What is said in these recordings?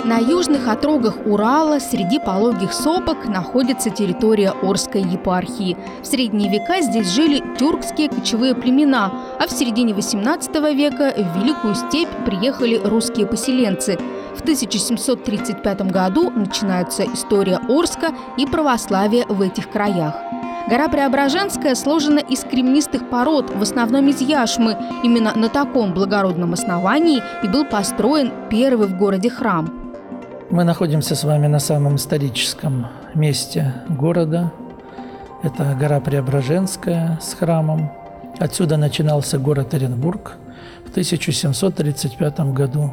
На южных отрогах Урала среди пологих сопок находится территория Орской епархии. В средние века здесь жили тюркские кочевые племена, а в середине XVIII века в Великую степь приехали русские поселенцы. В 1735 году начинается история Орска и православия в этих краях. Гора Преображенская сложена из кремнистых пород, в основном из яшмы. Именно на таком благородном основании и был построен первый в городе храм. Мы находимся с вами на самом историческом месте города. Это гора Преображенская с храмом. Отсюда начинался город Оренбург в 1735 году.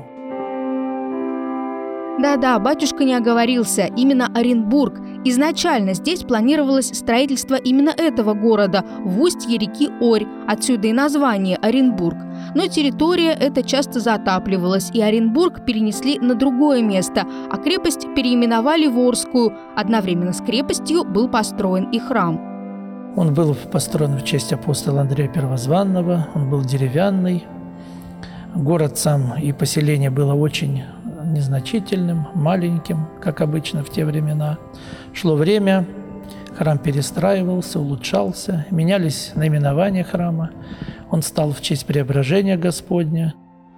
Да-да, батюшка не оговорился, именно Оренбург. Изначально здесь планировалось строительство именно этого города в устье реки Орь, отсюда и название Оренбург. Но территория эта часто затапливалась, и Оренбург перенесли на другое место, а крепость переименовали в Орскую. Одновременно с крепостью был построен и храм. Он был построен в честь апостола Андрея Первозванного, он был деревянный. Город сам и поселение было очень незначительным, маленьким, как обычно в те времена. Шло время, храм перестраивался, улучшался, менялись наименования храма. Он стал в честь Преображения Господня.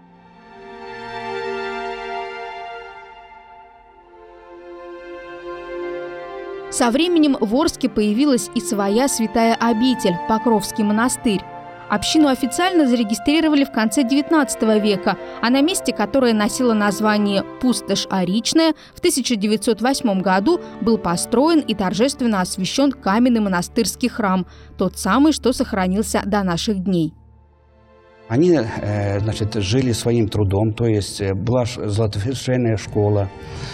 Со временем в Орске появилась и своя святая обитель – Покровский монастырь. Общину официально зарегистрировали в конце XIX века, а на месте, которое носило название «Пустошь Оричная», в 1908 году был построен и торжественно освящен каменный монастырский храм, тот самый, что сохранился до наших дней. Они, жили своим трудом, то есть была золотофершейная школа,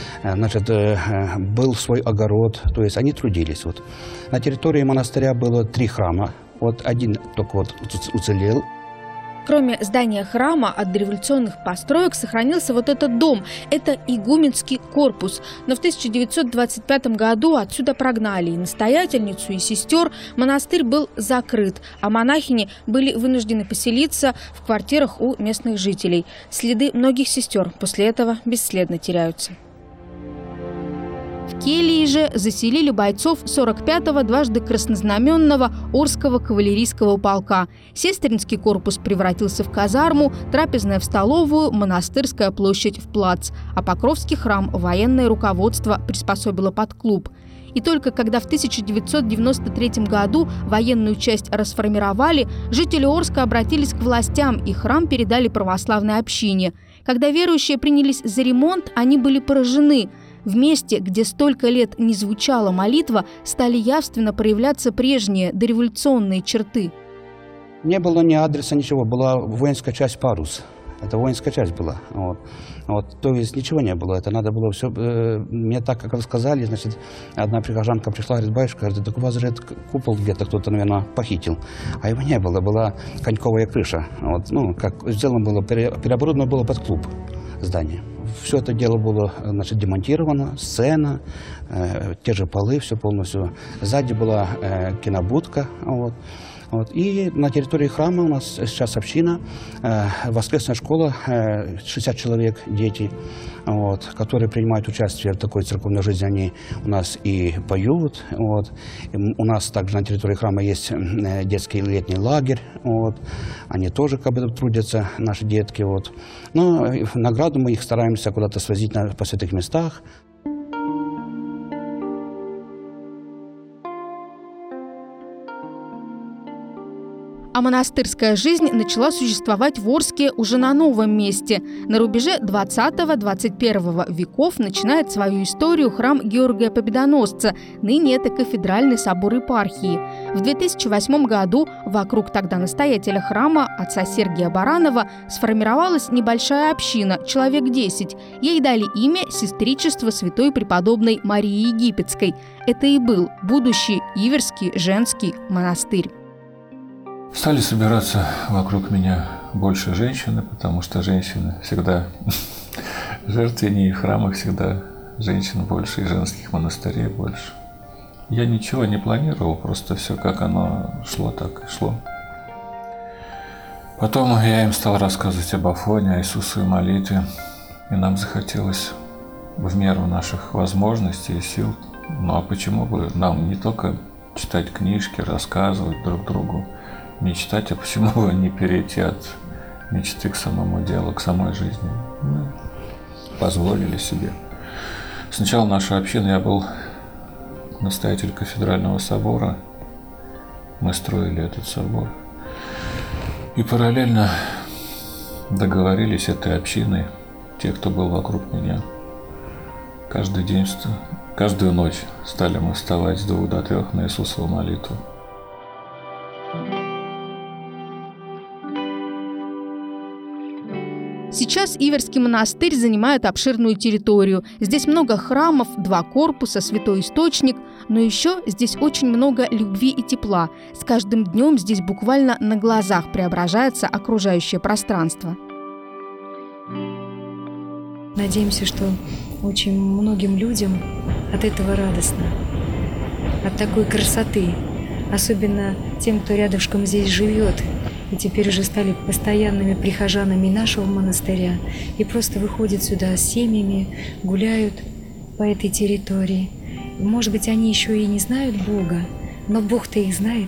был свой огород, то есть они трудились. На территории монастыря было 3 храма. Один только уцелел. Кроме здания храма от дореволюционных построек сохранился этот дом. Это игуменский корпус. Но в 1925 году отсюда прогнали и настоятельницу, и сестер. Монастырь был закрыт, а монахини были вынуждены поселиться в квартирах у местных жителей. Следы многих сестер после этого бесследно теряются. В кельи же заселили бойцов 45-го дважды краснознаменного Орского кавалерийского полка. Сестринский корпус превратился в казарму, трапезная в столовую, монастырская площадь в плац, а Покровский храм военное руководство приспособило под клуб. И только когда в 1993 году военную часть расформировали, жители Орска обратились к властям, и храм передали православной общине. Когда верующие принялись за ремонт, они были поражены. В месте, где столько лет не звучала молитва, стали явственно проявляться прежние дореволюционные черты. Не было ни адреса, ничего. Была воинская часть «Парус». Это воинская часть была. То есть ничего не было. Это надо было все... Мне так, как рассказали, одна прихожанка пришла, говорит: батюшка, так у вас же купол где-то кто-то, наверное, похитил. А его не было. Была коньковая крыша. Как сделано было, переоборудовано было под клуб здание. Все это дело было, демонтировано, сцена, те же полы, все полностью. Сзади была кинобудка. И на территории храма у нас сейчас община, воскресная школа, 60 человек, дети, которые принимают участие в такой церковной жизни. Они у нас и поют. У нас также на территории храма есть детский летний лагерь. Они тоже трудятся, наши детки. Но в награду мы их стараемся куда-то свозить по святых местах. А монастырская жизнь начала существовать в Орске уже на новом месте. На рубеже 20-21 веков начинает свою историю храм Георгия Победоносца. Ныне это кафедральный собор епархии. В 2008 году вокруг тогда настоятеля храма, отца Сергия Баранова, сформировалась небольшая община, человек 10. Ей дали имя Сестричество святой преподобной Марии Египетской. Это и был будущий Иверский женский монастырь. Стали собираться вокруг меня больше женщины, потому что женщины всегда жертвеннее, в храмах всегда женщин больше и женских монастырей больше. Я ничего не планировал, просто все как оно шло, так и шло. Потом я им стал рассказывать об Афоне, о Иисусовой молитве, и нам захотелось в меру наших возможностей и сил. Ну а почему бы нам не только читать книжки, рассказывать друг другу, мечтать, а почему бы не перейти от мечты к самому делу, к самой жизни? Мы позволили себе. Сначала наша община, я был настоятель кафедрального собора, мы строили этот собор. И параллельно договорились этой общиной, те, кто был вокруг меня. Каждый день, каждую ночь стали мы вставать с 2 до 3 на Иисусову молитву. Сейчас Иверский монастырь занимает обширную территорию. Здесь много храмов, 2 корпуса, святой источник. Но еще здесь очень много любви и тепла. С каждым днем здесь буквально на глазах преображается окружающее пространство. Надеемся, что очень многим людям от этого радостно, от такой красоты. Особенно тем, кто рядышком здесь живет. И теперь уже стали постоянными прихожанами нашего монастыря. И просто выходят сюда с семьями, гуляют по этой территории. Может быть, они еще и не знают Бога, но Бог-то их знает.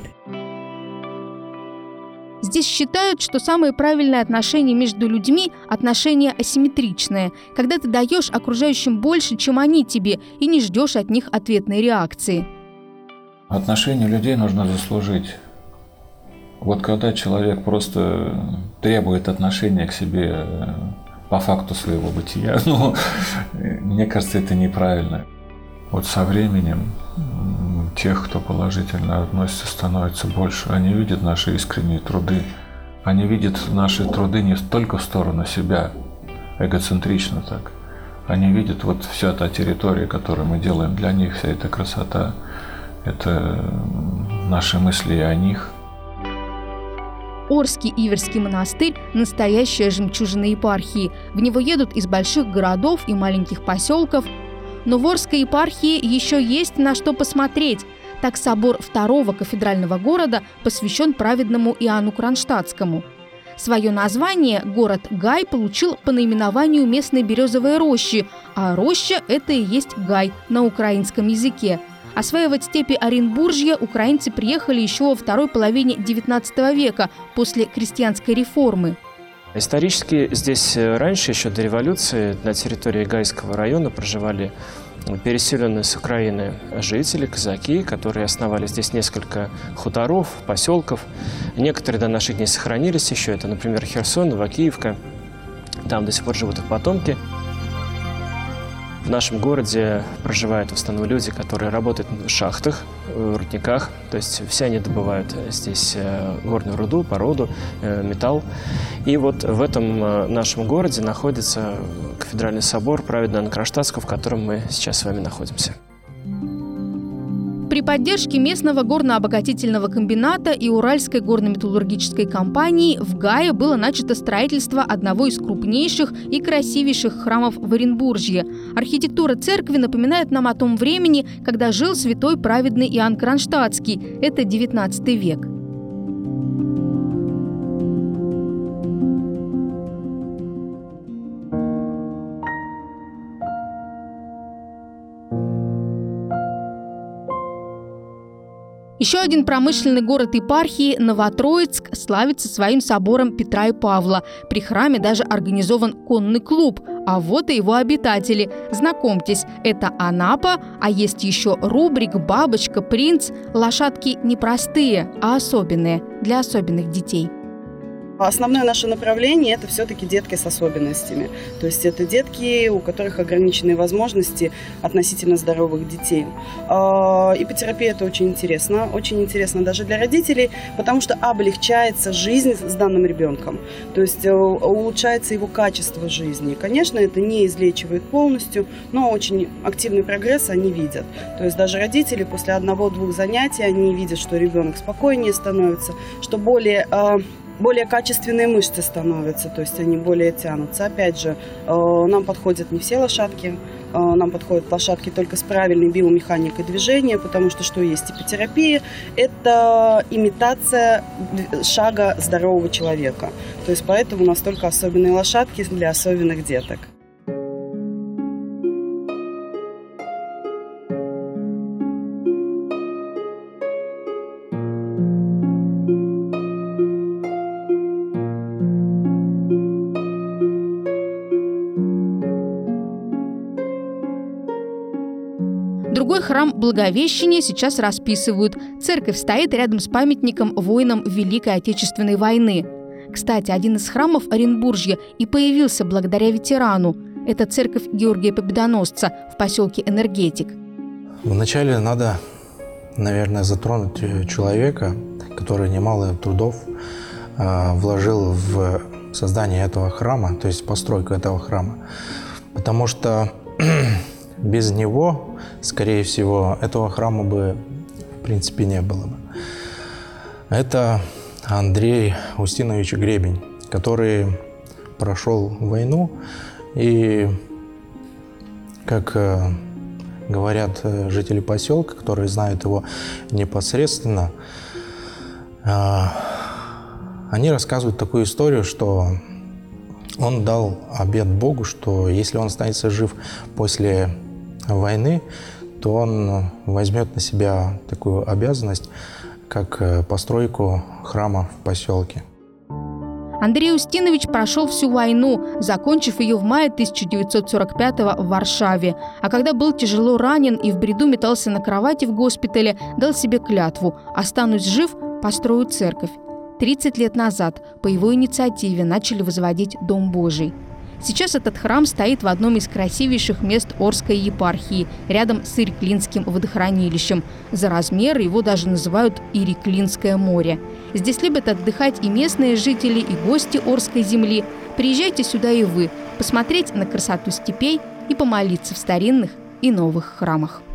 Здесь считают, что самые правильные отношения между людьми – отношения асимметричные, когда ты даешь окружающим больше, чем они тебе, и не ждешь от них ответной реакции. Отношения людей нужно заслужить. Вот когда человек просто требует отношения к себе по факту своего бытия, мне кажется, это неправильно. Вот со временем тех, кто положительно относится, становится больше. Они видят наши искренние труды. Они видят наши труды не только в сторону себя, эгоцентрично так. Они видят вот вся та территория, которую мы делаем для них, вся эта красота. Это наши мысли о них. Орский Иверский монастырь – настоящая жемчужина епархии. В него едут из больших городов и маленьких поселков. Но в Орской епархии еще есть на что посмотреть. Так собор 2-го кафедрального города посвящен праведному Иоанну Кронштадтскому. Свое название город Гай получил по наименованию местной березовой рощи, а роща – это и есть Гай на украинском языке. Осваивать степи Оренбуржья украинцы приехали еще во второй половине XIX века, после крестьянской реформы. Исторически здесь раньше, еще до революции, на территории Гайского района проживали переселенные с Украины жители, казаки, которые основали здесь несколько хуторов, поселков. Некоторые до наших дней сохранились еще. Это, например, Херсон, Новокиевка. Там до сих пор живут их потомки. В нашем городе проживают в основном люди, которые работают в шахтах, в рудниках. То есть все они добывают здесь горную руду, породу, металл. И вот в этом нашем городе находится кафедральный собор праведного Иоанна Кронштадтского, в котором мы сейчас с вами находимся. При поддержке местного горно-обогатительного комбината и Уральской горно-металлургической компании в Гае было начато строительство одного из крупнейших и красивейших храмов в Оренбуржье. Архитектура церкви напоминает нам о том времени, когда жил святой праведный Иоанн Кронштадтский. Это XIX век. Еще один промышленный город епархии, Новотроицк, славится своим собором Петра и Павла. При храме даже организован конный клуб. А вот и его обитатели. Знакомьтесь, это Анапа, а есть еще Рубрик, Бабочка, Принц. Лошадки не простые, а особенные, для особенных детей. Основное наше направление – это все-таки детки с особенностями. То есть это детки, у которых ограниченные возможности относительно здоровых детей. Ипотерапия – это очень интересно даже для родителей, потому что облегчается жизнь с данным ребенком. То есть улучшается его качество жизни. Конечно, это не излечивает полностью, но очень активный прогресс они видят. То есть даже родители после 1-2 занятий, они видят, что ребенок спокойнее становится, что более качественные мышцы становятся, то есть они более тянутся. Опять же, нам подходят не все лошадки, нам подходят лошадки только с правильной биомеханикой движения, потому что есть ипотерапия, это имитация шага здорового человека. То есть поэтому у нас только особенные лошадки для особенных деток. Другой храм Благовещения сейчас расписывают. Церковь стоит рядом с памятником воинам Великой Отечественной войны. Кстати, один из храмов Оренбуржья и появился благодаря ветерану. Это церковь Георгия Победоносца в поселке Энергетик. Вначале надо, наверное, затронуть человека, который немало трудов вложил в создание этого храма, то есть постройку этого храма. Потому что без него, скорее всего, этого храма бы в принципе не было бы. Это Андрей Устинович Гребень, который прошел войну и, как говорят жители поселка, которые знают его непосредственно, они рассказывают такую историю, что он дал обет Богу, что если он останется жив после войны, то он возьмет на себя такую обязанность, как постройку храма в поселке. Андрей Устинович прошел всю войну, закончив ее в мае 1945-го в Варшаве. А когда был тяжело ранен и в бреду метался на кровати в госпитале, дал себе клятву: «Останусь жив, построю церковь». 30 лет назад по его инициативе начали возводить Дом Божий. Сейчас этот храм стоит в одном из красивейших мест Орской епархии, рядом с Иреклинским водохранилищем. За размер его даже называют Иреклинское море. Здесь любят отдыхать и местные жители, и гости Орской земли. Приезжайте сюда и вы, посмотреть на красоту степей и помолиться в старинных и новых храмах.